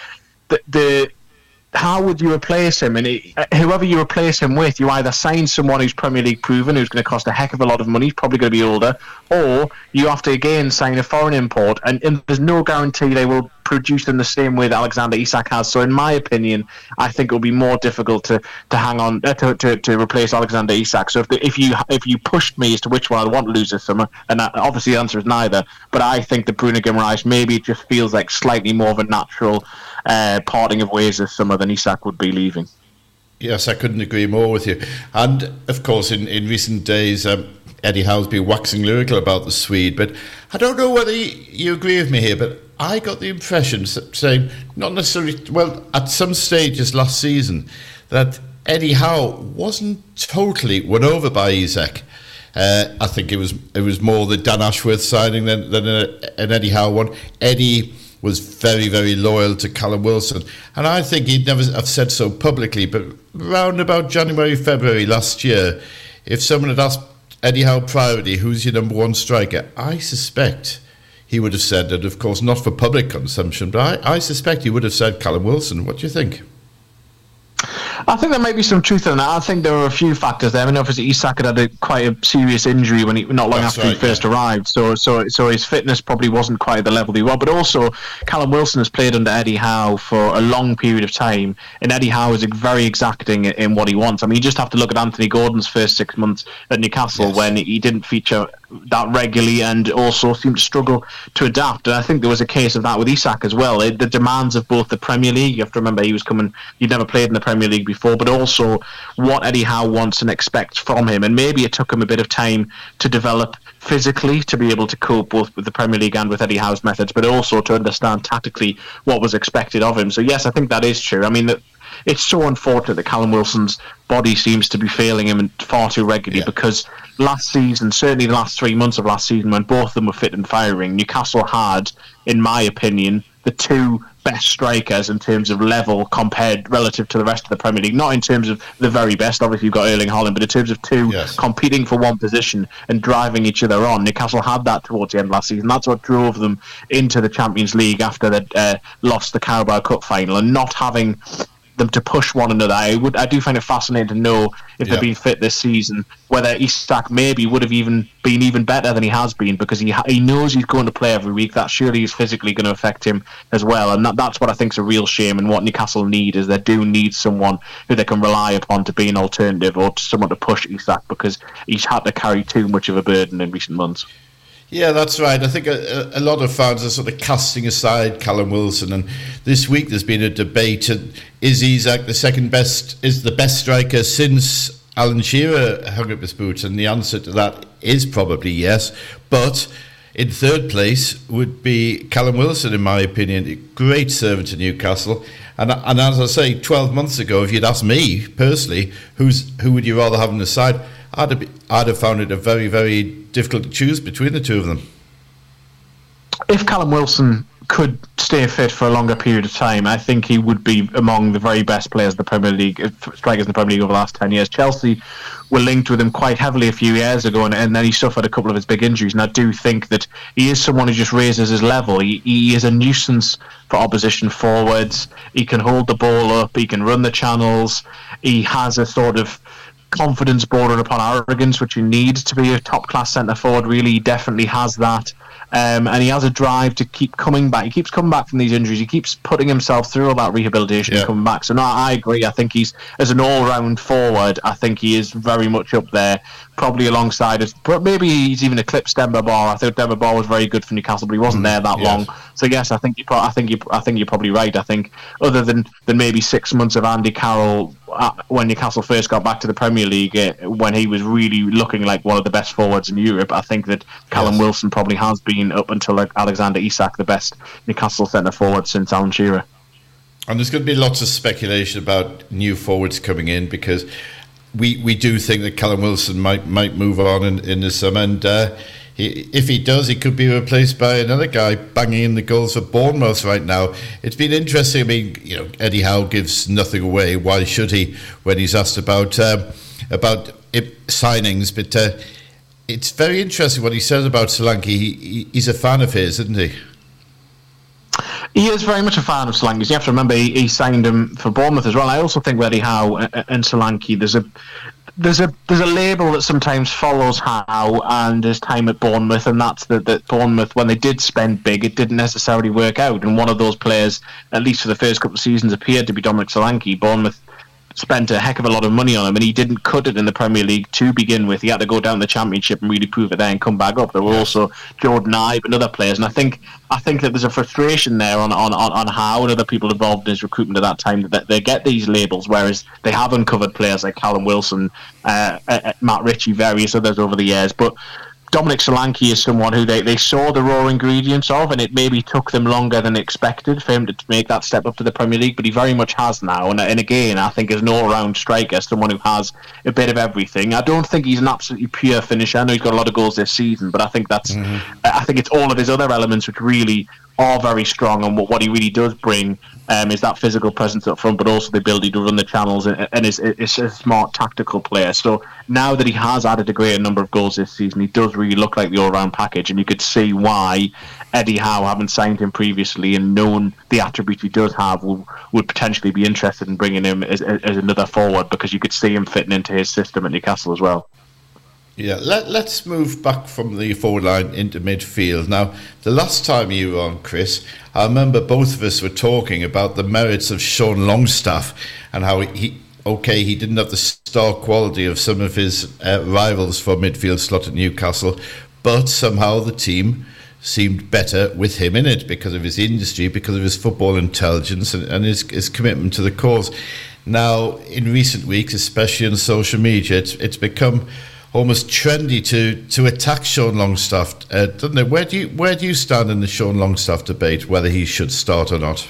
how would you replace him? And whoever you replace him with, you either sign someone who's Premier League proven, who's going to cost a heck of a lot of money, he's probably going to be older, or you have to again sign a foreign import, and there's no guarantee they will produce in the same way that Alexander Isak has. So in my opinion, I think it will be more difficult to hang on to replace Alexander Isak. So if you pushed me as to which one I want to lose this summer, and obviously the answer is neither, but I think that Bruno Guimaraes, maybe it just feels like slightly more of a natural parting of ways this summer than Isak would be leaving. Yes, I couldn't agree more with you. And of course, in recent days, Eddie Howe's been waxing lyrical about the Swede, but I don't know whether you agree with me here, but I got the impression, saying not necessarily, well, at some stages last season, that Eddie Howe wasn't totally won over by Isak. I think it was more the Dan Ashworth signing than an Eddie Howe one. Eddie was very, very loyal to Callum Wilson, and I think he'd never have said so publicly, but round about January, February last year, if someone had asked Eddie Howe privately, who's your number one striker, I suspect he would have said that, of course, not for public consumption, but I suspect he would have said Callum Wilson. What do you think? I think there may be some truth in that. I think there were a few factors there. I mean, obviously Isak had quite a serious injury not long after he first arrived, so his fitness probably wasn't quite at the level he was. But also, Callum Wilson has played under Eddie Howe for a long period of time, and Eddie Howe is very exacting in what he wants. I mean, you just have to look at Anthony Gordon's first 6 months at Newcastle when he didn't feature that regularly and also seemed to struggle to adapt. And I think there was a case of that with Isak as well. The demands of both the Premier League, you have to remember he'd never played in the Premier League before, but also what Eddie Howe wants and expects from him. And maybe it took him a bit of time to develop physically to be able to cope both with the Premier League and with Eddie Howe's methods, but also to understand tactically what was expected of him. So yes, I think that is true. I mean, it's so unfortunate that Callum Wilson's body seems to be failing him far too regularly, because last season, certainly the last 3 months of last season, when both of them were fit and firing, Newcastle had, in my opinion, the two best strikers in terms of level compared relative to the rest of the Premier League. Not in terms of the very best, obviously you've got Erling Haaland, but in terms of two competing for one position and driving each other on. Newcastle had that towards the end of last season. That's what drove them into the Champions League after they lost the Carabao Cup final, and not having them to push one another. I do find it fascinating to know if they've been fit this season, whether Isak maybe would have been even better than he has been, because he knows he's going to play every week. That surely is physically going to affect him as well, and that's what I think is a real shame. And what Newcastle need is they do need someone who they can rely upon to be an alternative, or someone to push Isak, because he's had to carry too much of a burden in recent months. Yeah, that's right. I think a lot of fans are sort of casting aside Callum Wilson, and this week there's been a debate: is Isak the best striker since Alan Shearer hung up his boots? And the answer to that is probably yes. But in third place would be Callum Wilson, in my opinion. A great servant to Newcastle. And as I say, 12 months ago, if you'd asked me personally, who would you rather have on the side, I'd have found it a very, very difficult to choose between the two of them. If Callum Wilson could stay fit for a longer period of time, I think he would be among the very best players in the Premier League, strikers in the Premier League over the last 10 years. Chelsea were linked with him quite heavily a few years ago, and then he suffered a couple of his big injuries. And I do think that he is someone who just raises his level. He is a nuisance for opposition forwards. He can hold the ball up. He can run the channels. He has a sort of confidence bordering upon arrogance, which you need to be a top-class centre-forward. Really, he definitely has that. And he has a drive to keep coming back. He keeps coming back from these injuries. He keeps putting himself through all that rehabilitation and coming back. So no, I agree. I think he's, as an all-round forward, I think he is very much up there, probably alongside us. But maybe he's even eclipsed Demba Ba. I think Demba Ba was very good for Newcastle, but he wasn't there that long. So yes, I think you're probably right. I think other than maybe 6 months of Andy Carroll when Newcastle first got back to the Premier League, when he was really looking like one of the best forwards in Europe, I think that Callum Wilson probably has been, up until Alexander Isak, the best Newcastle centre forward since Alan Shearer. And there's going to be lots of speculation about new forwards coming in, because we do think that Callum Wilson might move on in the summer, and if he does, he could be replaced by another guy banging in the goals for Bournemouth right now. It's been interesting. I mean, Eddie Howe gives nothing away. Why should he? When he's asked about signings, but it's very interesting what he says about Solanke. He's a fan of his, isn't he? He is very much a fan of Solanke. You have to remember he signed him for Bournemouth as well. I also think Eddie Howe and Solanke, there's a label that sometimes follows Howe and his time at Bournemouth, and that's that Bournemouth, when they did spend big, it didn't necessarily work out. And one of those players, at least for the first couple of seasons, appeared to be Dominic Solanke. Bournemouth spent a heck of a lot of money on him, and he didn't cut it in the Premier League to begin with. He had to go down the Championship and really prove it there and come back up. There were also Jordan Ibe and other players, and I think that there's a frustration there on Howe and other people involved in his recruitment at that time that they get these labels, whereas they have uncovered players like Callum Wilson, Matt Ritchie, various others over the years. But Dominic Solanke is someone who they saw the raw ingredients of, and it maybe took them longer than expected for him to make that step up to the Premier League, but he very much has now. And again, I think as an all-round striker, someone who has a bit of everything. I don't think he's an absolutely pure finisher. I know he's got a lot of goals this season, but I think I think it's all of his other elements which really are very strong, and what he really does bring is that physical presence up front, but also the ability to run the channels, and is a smart tactical player. So now that he has added a greater number of goals this season, he does really look like the all-round package, and you could see why Eddie Howe, having signed him previously and known the attributes he does have, would potentially be interested in bringing him as another forward, because you could see him fitting into his system at Newcastle as well. Yeah, let's move back from the forward line into midfield. Now, the last time you were on, Chris, I remember both of us were talking about the merits of Sean Longstaff and how he didn't have the star quality of some of his rivals for midfield slot at Newcastle, but somehow the team seemed better with him in it because of his industry, because of his football intelligence and his commitment to the cause. Now, in recent weeks, especially on social media, it's become almost trendy to attack Sean Longstaff, doesn't it? Where do you stand in the Sean Longstaff debate, whether he should start or not?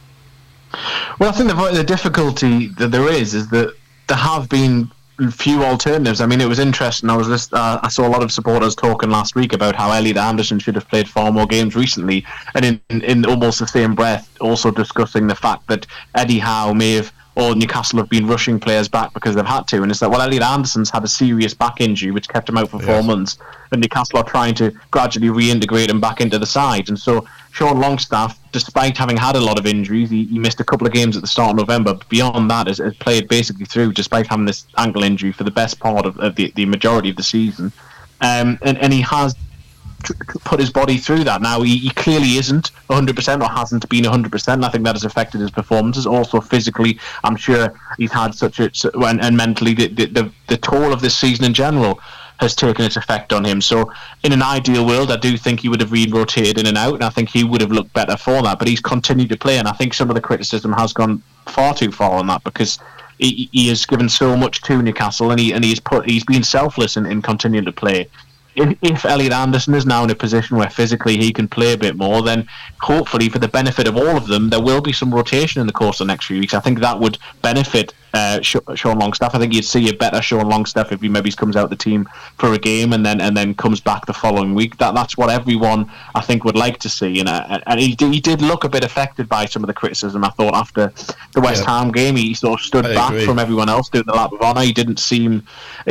Well, I think the difficulty that there is that there have been few alternatives. I mean, it was interesting. I saw a lot of supporters talking last week about how Elliot Anderson should have played far more games recently, and in almost the same breath, also discussing the fact that Eddie Howe or Newcastle have been rushing players back because they've had to. And it's that, well, Elliot Anderson's had a serious back injury which kept him out for 4 months, and Newcastle are trying to gradually reintegrate him back into the side. And so Sean Longstaff, despite having had a lot of injuries, he missed a couple of games at the start of November, but beyond that has played basically through, despite having this ankle injury, for the best part of the majority of the season. And he has put his body through that. Now, he clearly isn't 100% or hasn't been 100%. I think that has affected his performances. Also, physically, I'm sure he's had and mentally, the toll of this season in general has taken its effect on him. So, in an ideal world, I do think he would have rotated in and out, and I think he would have looked better for that. But he's continued to play, and I think some of the criticism has gone far too far on that, because he has given so much to Newcastle, and he's been selfless in continuing to play. If Elliot Anderson is now in a position where physically he can play a bit more, then hopefully, for the benefit of all of them, there will be some rotation in the course of the next few weeks. I think that would benefit Sean Longstaff. I think you'd see a better Sean Longstaff if he maybe comes out the team for a game and then comes back the following week. That's what everyone, I think, would like to see. And he did look a bit affected by some of the criticism, I thought, after the West Ham game. He sort of stood back from everyone else doing the lap of honour. He didn't seem...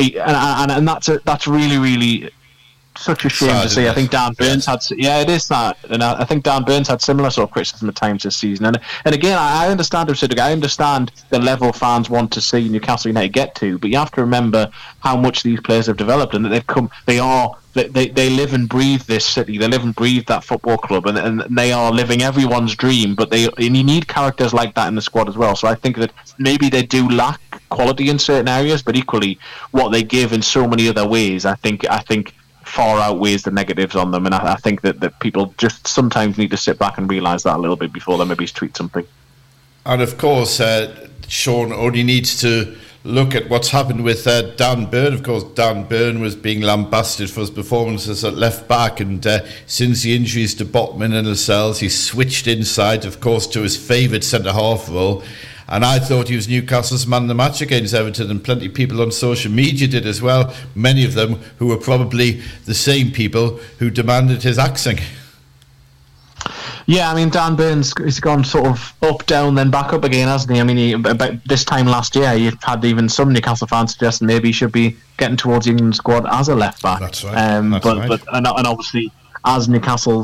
And that's really, really... such a shame to see. I think Dan Burns had... Yeah, it is that. And I think Dan Burns had similar sort of criticism at times this season. And again, I understand him, Siddiq. I understand the level fans want to see Newcastle United get to, but you have to remember how much these players have developed, and that they've come... They live and breathe this city. They live and breathe that football club, and they are living everyone's dream. But you need characters like that in the squad as well. So I think that maybe they do lack quality in certain areas, but equally, what they give in so many other ways, I think far outweighs the negatives on them, and I think that people just sometimes need to sit back and realise that a little bit before they maybe tweet something. And of course, Sean only needs to look at what's happened with Dan Burn. Of course, Dan Burn was being lambasted for his performances at left back, and since the injuries to Botman and Lascelles, he switched inside, of course, to his favoured centre-half role. And I thought he was Newcastle's man of the match against Everton, and plenty of people on social media did as well, many of them who were probably the same people who demanded his axing. Yeah, I mean, Dan Burns has gone sort of up, down, then back up again, hasn't he? I mean, about this time last year, you had even some Newcastle fans suggesting maybe he should be getting towards the England squad as a left-back. That's right. But obviously, as Newcastle's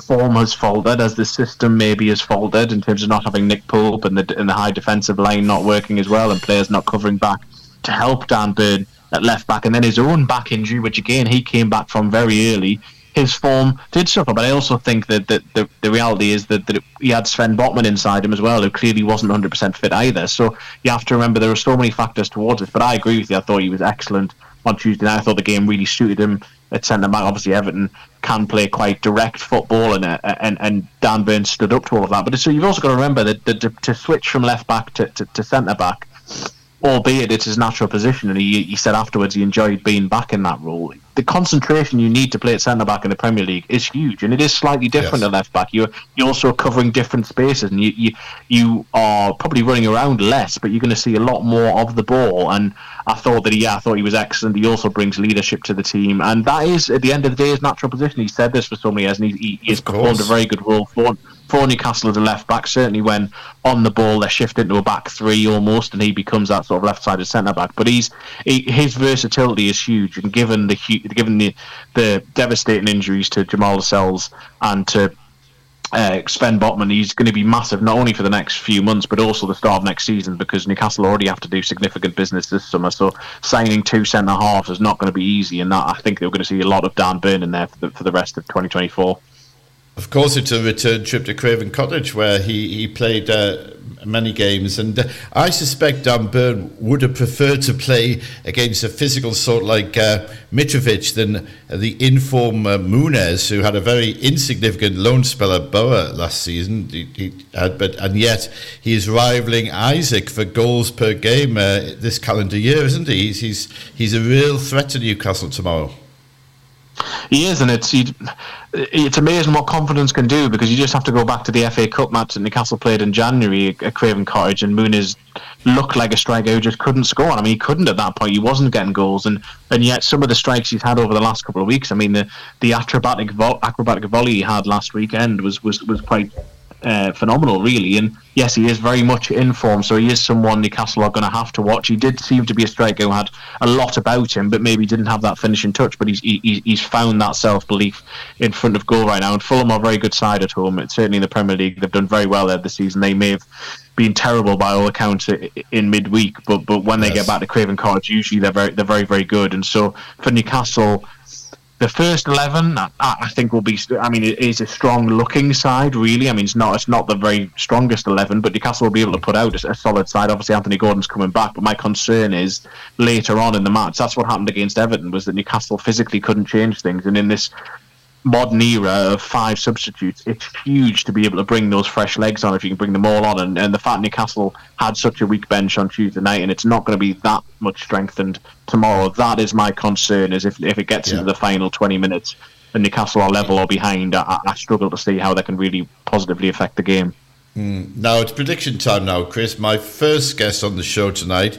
form has faltered, as the system maybe has faltered in terms of not having Nick Pope and the high defensive line not working as well, and players not covering back to help Dan Burn at left back, and then his own back injury, which again he came back from very early. His form did suffer, but I also think that the reality is that he had Sven Botman inside him as well, who clearly wasn't 100% fit either. So you have to remember there are so many factors towards it. But I agree with you. I thought he was excellent on Tuesday night. I thought the game really suited him at centre back. Obviously, Everton can play quite direct football, and Dan Burn stood up to all of that. But so you've also got to remember that to switch from left back to centre back, albeit it's his natural position, and he said afterwards he enjoyed being back in that role. The concentration you need to play at centre back in the Premier League is huge, and it is slightly different at left back. You're also covering different spaces, and you are probably running around less, but you're going to see a lot more of the ball. And I thought he was excellent. He also brings leadership to the team, and that is at the end of the day his natural position. He said this for so many years, and he has performed a very good role for Newcastle as a left back. Certainly when on the ball they shift into a back three almost, and he becomes that sort of left-sided centre back. But his versatility is huge, and given the devastating injuries to Jamal Lascelles and to Sven Botman, he's going to be massive not only for the next few months but also the start of next season, because Newcastle already have to do significant business this summer. So signing two centre halves is not going to be easy, and that I think they're going to see a lot of Dan Burn in there for the rest of 2024. Of course, it's a return trip to Craven Cottage where he played many games, and I suspect Dan Burn would have preferred to play against a physical sort like Mitrovic than the in-form Muniz, who had a very insignificant loan spell at Borough last season. And yet he's rivaling Isaac for goals per game this calendar year, isn't he? He's a real threat to Newcastle tomorrow. He is, and it's amazing what confidence can do, because you just have to go back to the FA Cup match that Newcastle played in January at Craven Cottage, and Muniz looked like a striker who just couldn't score. I mean, he couldn't at that point. He wasn't getting goals, and yet some of the strikes he's had over the last couple of weeks. I mean, the acrobatic volley he had last weekend was quite phenomenal, really. And yes, he is very much in form, so he is someone Newcastle are going to have to watch. He did seem to be a striker who had a lot about him, but maybe didn't have that finishing touch. But he's found that self-belief in front of goal right now. And Fulham are a very good side at home. It's certainly in the Premier League, they've done very well there this season. They may have been terrible by all accounts in midweek, but when they get back to Craven Cottage, usually they're very, very good. And so for Newcastle, the first 11, I think, will be. I mean, it is a strong-looking side, really. I mean, it's not the very strongest 11, but Newcastle will be able to put out a solid side. Obviously, Anthony Gordon's coming back, but my concern is later on in the match. That's what happened against Everton, was that Newcastle physically couldn't change things, and in this modern era of 5 substitutes, it's huge to be able to bring those fresh legs on if you can bring them all on. And the fact Newcastle had such a weak bench on Tuesday night, and it's not going to be that much strengthened tomorrow, that is my concern, is if it gets into the final 20 minutes and Newcastle are level or behind, I struggle to see how they can really positively affect the game. Now it's prediction time now, Chris. My first guest on the show tonight,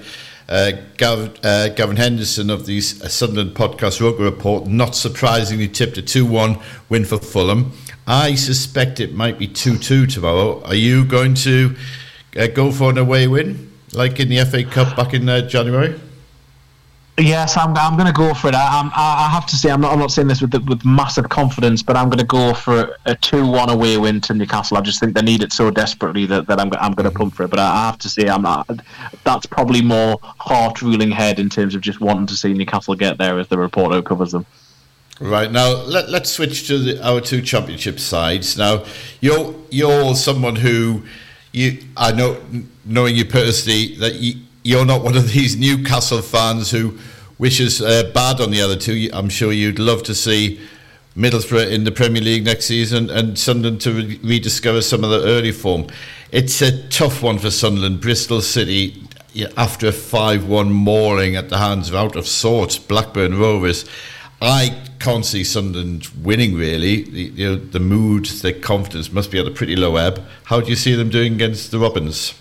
Gavin Henderson of the Sunderland podcast Rugby Report, not surprisingly tipped a 2-1 win for Fulham. I suspect it might be 2-2 tomorrow. Are you going to go for an away win like in the FA Cup back in January? Yes, I'm going to go for it. I have to say, I'm not saying this with massive confidence, but I'm going to go for a 2-1 away win to Newcastle. I just think they need it so desperately that I'm going to pump for it. But I have to say, that's probably more heart-ruling head in terms of just wanting to see Newcastle get there as the reporter covers them. Right, now let's switch to our 2 championship sides. Now, you're someone who, I know, knowing you personally, that you're not one of these Newcastle fans who wishes bad on the other 2. I'm sure you'd love to see Middlesbrough in the Premier League next season and Sunderland to rediscover some of the early form. It's a tough one for Sunderland. Bristol City, after a 5-1 mauling at the hands of out of sorts Blackburn Rovers. I can't see Sunderland winning, really. The mood, their confidence must be at a pretty low ebb. How do you see them doing against the Robins?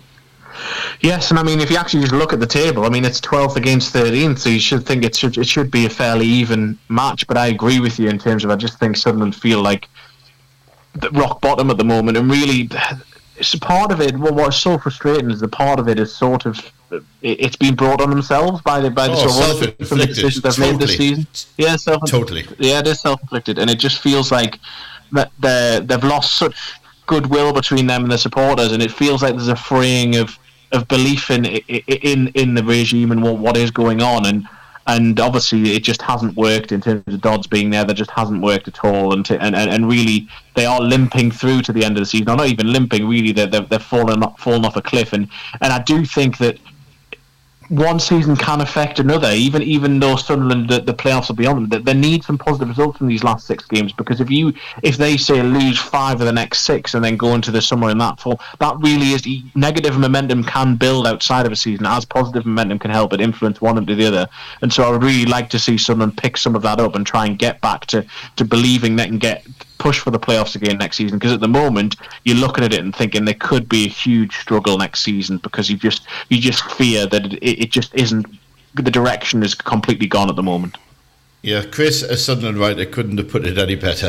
Yes, and I mean, if you actually just look at the table, I mean, it's 12th against 13th, so you should think it should be a fairly even match. But I agree with you in terms of, I just think Sunderland feel like the rock bottom at the moment, and really, it's part of it. What's so frustrating is the part of it is sort of it's been brought on themselves by the sort of decisions they've made this season. Yeah, totally. Yeah, it is self-inflicted, and it just feels like they've lost such goodwill between them and the supporters, and it feels like there's a fraying of belief in the regime and what is going on, and obviously it just hasn't worked in terms of Dodds being there. That just hasn't worked at all, and really they are limping through to the end of the season. Or not even limping, really they're fallen off a cliff, and I do think that one season can affect another, even though Sunderland, the playoffs will be on them. They need some positive results in these last 6 games, because if they say lose 5 of the next 6 and then go into the summer in that fall, that really is negative momentum can build outside of a season, as positive momentum can help it influence one into the other. And so I would really like to see Sunderland pick some of that up and try and get back to believing they can get push for the playoffs again next season, because at the moment you're looking at it and thinking there could be a huge struggle next season, because you just fear that it just isn't, the direction is completely gone at the moment. Yeah, Chris, a Sunderland writer, couldn't have put it any better.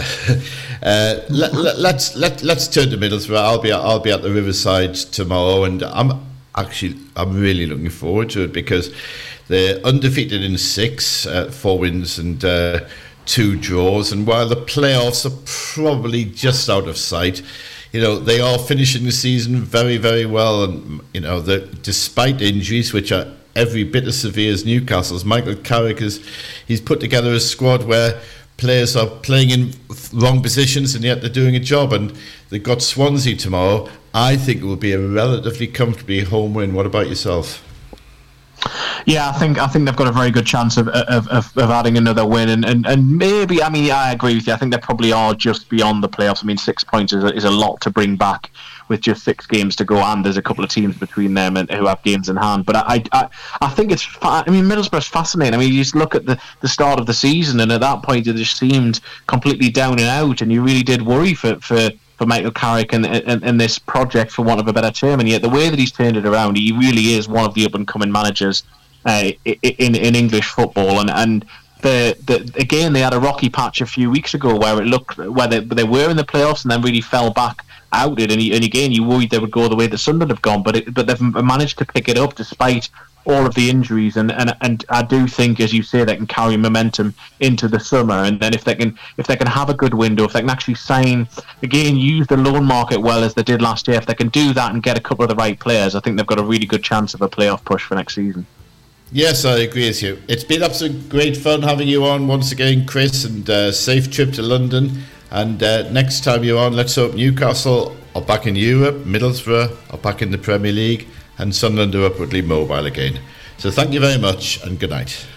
Let's turn to Middlesbrough. I'll be at the Riverside tomorrow, and I'm really looking forward to it, because they're undefeated in 6, 4 wins and 2 draws, and while the playoffs are probably just out of sight, they are finishing the season very, very well, and despite injuries, which are every bit as severe as Newcastle's, Michael Carrick he's put together a squad where players are playing in wrong positions and yet they're doing a job, and they've got Swansea tomorrow. I think it will be a relatively comfortably home win. What about yourself? Yeah, I think they've got a very good chance of adding another win, and maybe, I agree with you. I think they probably are just beyond the playoffs. 6 points is a lot to bring back with just 6 games to go, and there's a couple of teams between them and who have games in hand. But I think it's Middlesbrough's fascinating. You just look at the start of the season, and at that point it just seemed completely down and out, and you really did worry for Michael Carrick and this project, for want of a better term. And yet the way that he's turned it around, he really is one of the up-and-coming managers in English football. And again, they had a rocky patch a few weeks ago where they were in the playoffs and then really fell back out it. And again, you worried they would go the way that Sunderland have gone, but they've managed to pick it up despite all of the injuries, and I do think, as you say, they can carry momentum into the summer. And then if they can have a good window, if they can actually sign again, use the loan market well as they did last year, if they can do that and get a couple of the right players, I think they've got a really good chance of a playoff push for next season. Yes, I agree with you. It's been absolutely great fun having you on once again, Chris, and safe trip to London. And next time you're on, let's hope Newcastle are back in Europe, Middlesbrough are back in the Premier League, and Sunderland are upwardly mobile again. So thank you very much, and good night.